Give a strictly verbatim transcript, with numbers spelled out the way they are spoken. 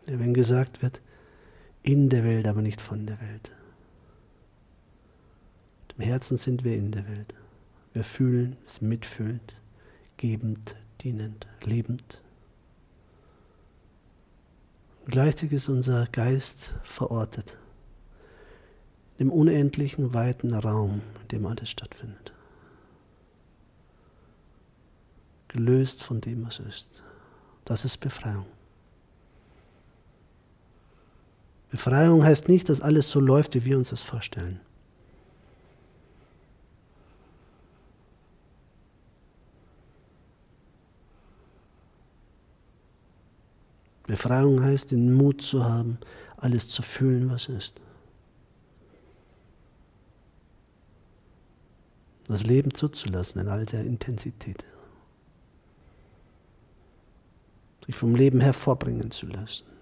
Wenn gesagt wird, in der Welt, aber nicht von der Welt. Im Herzen sind wir in der Welt. Wir fühlen, sind mitfühlend, gebend, dienend, liebend. Und gleichzeitig ist unser Geist verortet im unendlichen, weiten Raum, in dem alles stattfindet. Gelöst von dem, was ist. Das ist Befreiung. Befreiung heißt nicht, dass alles so läuft, wie wir uns das vorstellen. Befreiung heißt, den Mut zu haben, alles zu fühlen, was ist. Das Leben zuzulassen in all der Intensität. Sich vom Leben hervorbringen zu lassen.